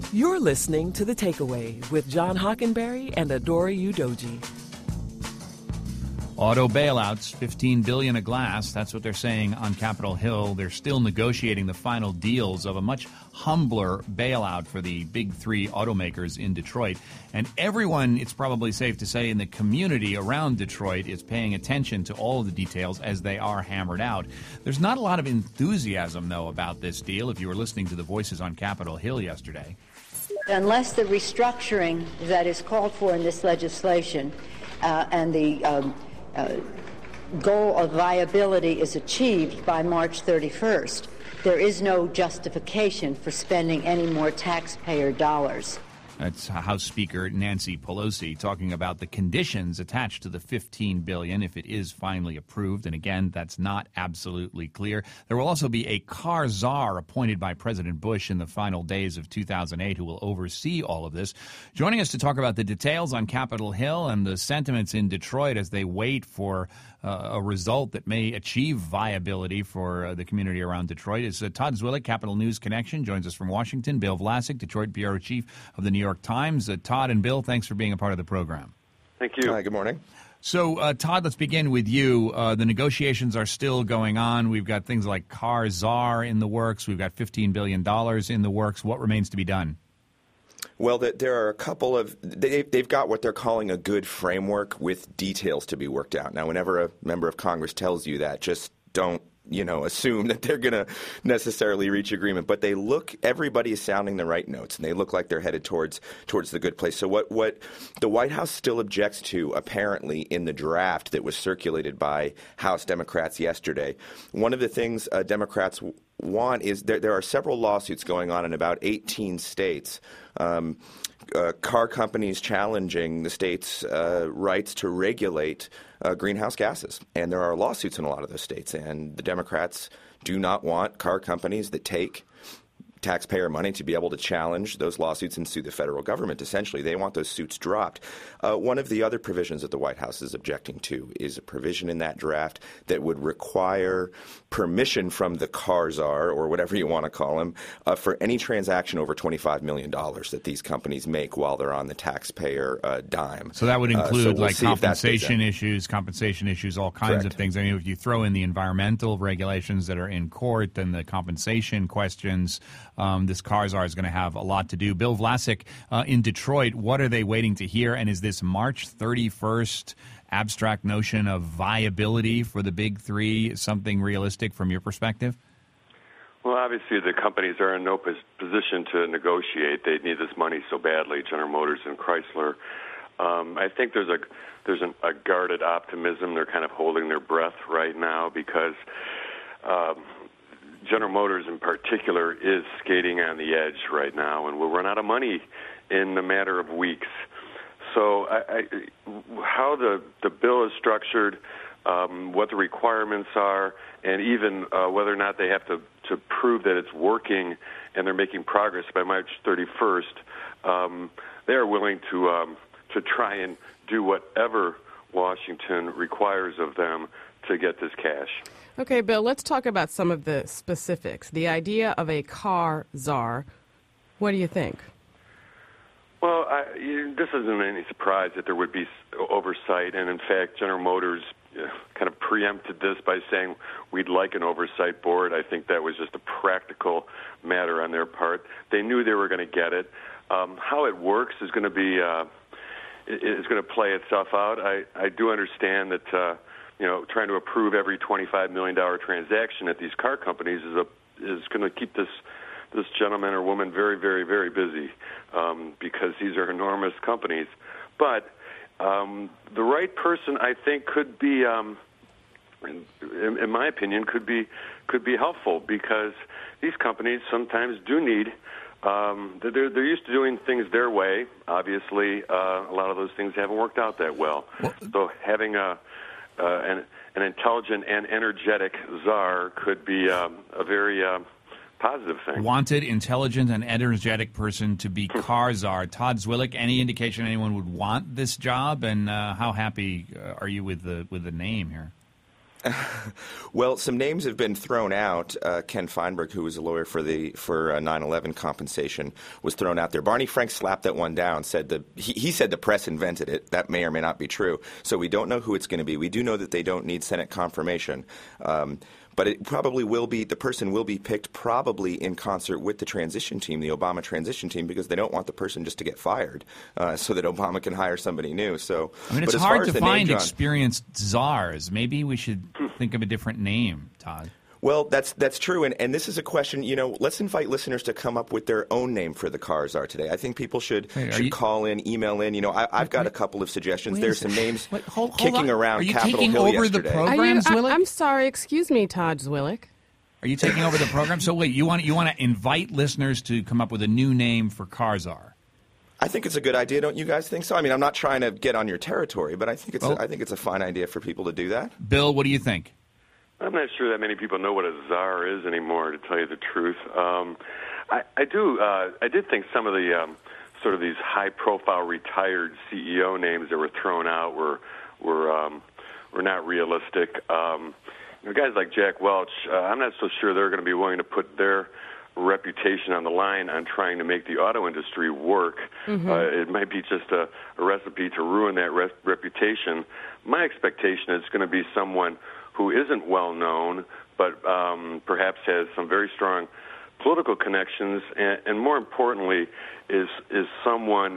You're listening to The Takeaway with John Hockenberry and Adora Udoji. Auto bailouts, $15 billion a glass. That's what they're saying on Capitol Hill. They're still negotiating the final deals of a much humbler bailout for the big three automakers in Detroit. And everyone, it's probably safe to say, in the community around Detroit is paying attention to all of the details as they are hammered out. There's not a lot of enthusiasm, though, about this deal, if you were listening to the voices on Capitol Hill yesterday. Unless the restructuring that is called for in this legislation and the goal of viability is achieved by March 31st, there is no justification for spending any more taxpayer dollars. That's House Speaker Nancy Pelosi talking about the conditions attached to the $15 billion if it is finally approved. And again, that's not absolutely clear. There will also be a car czar appointed by President Bush in the final days of 2008 who will oversee all of this. Joining us to talk about the details on Capitol Hill and the sentiments in Detroit as they wait for a result that may achieve viability for the community around Detroit is Todd Zwillich, Capitol News Connection, joins us from Washington. Bill Vlasic, Detroit Bureau Chief of the New York Times. Todd and Bill, thanks for being a part of the program. Thank you. Hi, good morning. So, Todd, let's begin with you. The negotiations are still going on. We've got things like car czar in the works. We've got $15 billion in the works. What remains to be done? Well, there are a couple of they've got what they're calling a good framework with details to be worked out. Now, whenever a member of Congress tells you that, just don't assume that they're going to necessarily reach agreement. But everybody is sounding the right notes, and they look like they're headed towards the good place. So what the White House still objects to, apparently, in the draft that was circulated by House Democrats yesterday, one of the things Democrats want is there are several lawsuits going on in about 18 states. Car companies challenging the state's rights to regulate greenhouse gases. And there are lawsuits in a lot of those states. And the Democrats do not want car companies that take taxpayer money to be able to challenge those lawsuits and sue the federal government. Essentially, they want those suits dropped. One of the other provisions that the White House is objecting to is a provision in that draft that would require permission from the car czar, or whatever you want to call him, for any transaction over $25 million that these companies make while they're on the taxpayer dime. So that would include we'll compensation issues, all kinds Correct. of things. I mean, if you throw in the environmental regulations that are in court and the compensation questions, this car czar is going to have a lot to do. Bill Vlasic, in Detroit, what are they waiting to hear? And is this March 31st abstract notion of viability for the big three something realistic from your perspective? Well, obviously, the companies are in no position to negotiate. They need this money so badly, General Motors and Chrysler. I think there's a guarded optimism. They're kind of holding their breath right now because General Motors in particular is skating on the edge right now and will run out of money in a matter of weeks. So how the bill is structured, what the requirements are, and even whether or not they have to prove that it's working and they're making progress by March 31st, they are willing to try and do whatever Washington requires of them to get this cash. Okay, Bill, let's talk about some of the specifics. The idea of a car czar, what do you think? Well, this isn't any surprise that there would be oversight, and in fact, General Motors kind of preempted this by saying we'd like an oversight board. I think that was just a practical matter on their part. They knew they were going to get it. How it works is going to be is going to play itself out. I do understand that trying to approve every $25 million transaction at these car companies is going to keep this gentleman or woman very, very, very busy because these are enormous companies. But the right person, I think, could be, in my opinion, could be helpful because these companies sometimes do need. They're used to doing things their way. Obviously, a lot of those things haven't worked out that well. So having an intelligent and energetic czar could be a very positive thing. Wanted, intelligent, and energetic person to be car czar. Todd Zwillich, any indication anyone would want this job, and how happy are you with the name here? Well, some names have been thrown out. Ken Feinberg, who was a lawyer for 9/11 compensation, was thrown out there. Barney Frank slapped that one down. He said the press invented it. That may or may not be true. So we don't know who it's going to be. We do know that they don't need Senate confirmation. But it probably will be, the person will be picked probably in concert with the transition team, the Obama transition team, because they don't want the person just to get fired so that Obama can hire somebody new. So, I mean, it's hard to find experienced czars. Maybe we should think of a different name, Todd. Well, that's true, and this is a question. Let's invite listeners to come up with their own name for the car czar today. I think people should call in, email in. I've got a couple of suggestions. There's some names kicking around Capitol Hill yesterday. Are you taking over the program, Zwillig? I'm sorry, excuse me, Todd Zwillig. Are you taking over the program? So wait, you want to invite listeners to come up with a new name for car czar? I think it's a good idea. Don't you guys think so? I mean, I'm not trying to get on your territory, but I think it's a fine idea for people to do that. Bill, what do you think? I'm not sure that many people know what a czar is anymore, to tell you the truth. I did think some of the sort of these high-profile retired CEO names that were thrown out were not realistic. Guys like Jack Welch, I'm not so sure they're going to be willing to put their reputation on the line on trying to make the auto industry work. It might be just a recipe to ruin that reputation. My expectation is going to be someone who isn't well known, but perhaps has some very strong political connections, and more importantly, is someone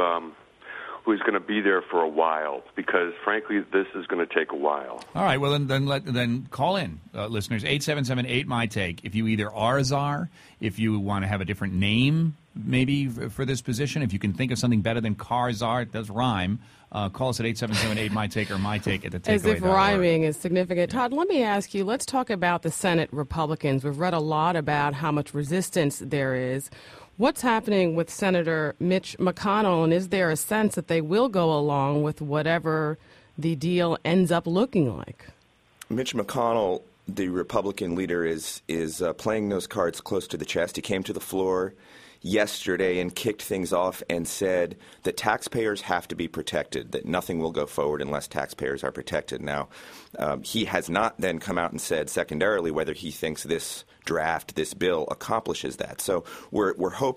who's going to be there for a while. Because frankly, this is going to take a while. All right. Well, then call in, listeners. 877-8-MY-TAKE. If you either are a czar, if you want to have a different name, maybe for this position, if you can think of something better than car czar, it does rhyme. Call us at 877-8-MY-TAKE or MyTake at the takeaway. As if rhyming is significant. Todd, let me ask you, let's talk about the Senate Republicans. We've read a lot about how much resistance there is. What's happening with Senator Mitch McConnell, and is there a sense that they will go along with whatever the deal ends up looking like? Mitch McConnell, the Republican leader, is playing those cards close to the chest. He came to the floor yesterday and kicked things off and said that taxpayers have to be protected, that nothing will go forward unless taxpayers are protected. Now, he has not then come out and said secondarily whether he thinks this draft, this bill, accomplishes that. So we're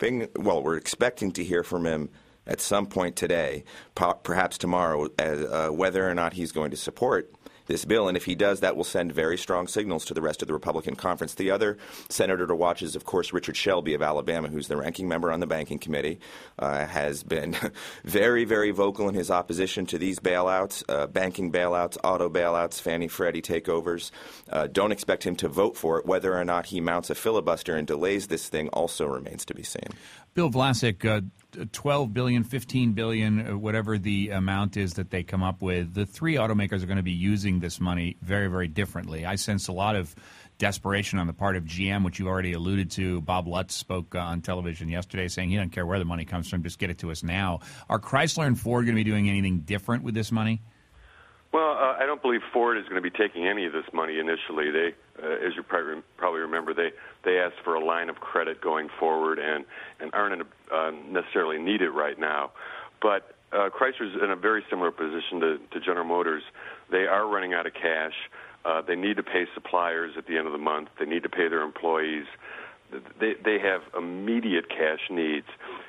expecting to hear from him at some point today, perhaps tomorrow, whether or not he's going to support this bill. And if he does, that will send very strong signals to the rest of the Republican conference. The other senator to watch is, of course, Richard Shelby of Alabama, who's the ranking member on the banking committee, has been very, very vocal in his opposition to these bailouts, banking bailouts, auto bailouts, Fannie Freddie takeovers. Don't expect him to vote for it. Whether or not he mounts a filibuster and delays this thing also remains to be seen. Bill Vlasic, $12 billion, $15 billion, whatever the amount is that they come up with, the three automakers are going to be using this money very, very differently. I sense a lot of desperation on the part of GM, which you already alluded to. Bob Lutz spoke on television yesterday saying he doesn't care where the money comes from, just get it to us now. Are Chrysler and Ford going to be doing anything different with this money? Well, I don't believe Ford is going to be taking any of this money initially. They, as you probably remember, they asked for a line of credit going forward and aren't necessarily need it right now. But Chrysler's in a very similar position to General Motors. They are running out of cash. They need to pay suppliers at the end of the month. They need to pay their employees. They have immediate cash needs.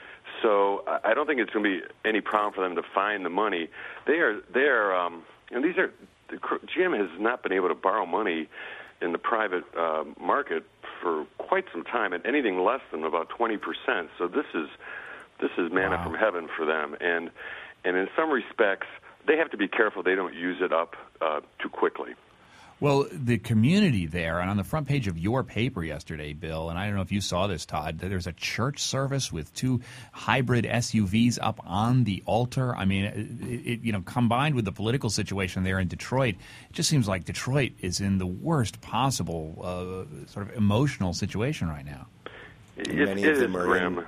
So I don't think it's going to be any problem for them to find the money. And GM has not been able to borrow money in the private market for quite some time, at anything less than about 20%. So this is manna from heaven for them. And in some respects, they have to be careful they don't use it up too quickly. Well, the community there, and on the front page of your paper yesterday, Bill, and I don't know if you saw this, Todd, there's a church service with two hybrid SUVs up on the altar. I mean, combined with the political situation there in Detroit, it just seems like Detroit is in the worst possible sort of emotional situation right now. It is grim.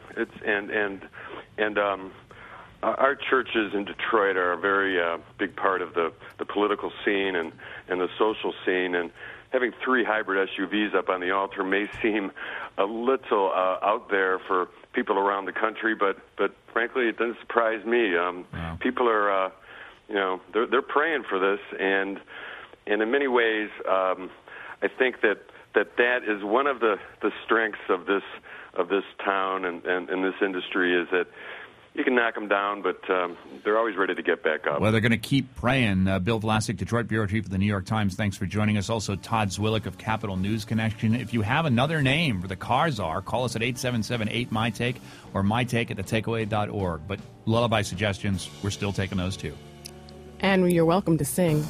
Our churches in Detroit are a very big part of the political scene and the social scene, and having three hybrid SUVs up on the altar may seem a little out there for people around the country, but frankly, it doesn't surprise me. People are, they're praying for this, and And in many ways, I think that is one of the strengths of this town and this industry, is that you can knock them down, but they're always ready to get back up. Well, they're going to keep praying. Bill Vlasic, Detroit Bureau Chief of the New York Times, thanks for joining us. Also, Todd Zwillich of Capital News Connection. If you have another name for the car czar, call us at 877-8MyTake or mytake@thetakeaway.org. But lullaby suggestions, we're still taking those too. And you're welcome to sing.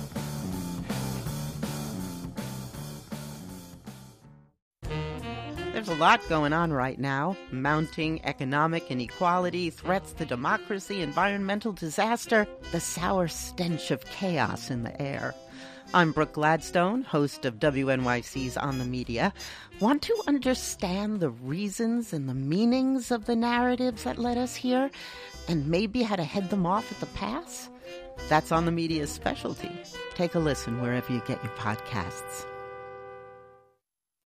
There's a lot going on right now. Mounting economic inequality, threats to democracy, environmental disaster, the sour stench of chaos in the air. I'm Brooke Gladstone, host of WNYC's On the Media. Want to understand the reasons and the meanings of the narratives that led us here, and maybe how to head them off at the pass? That's On the Media's specialty. Take a listen wherever you get your podcasts.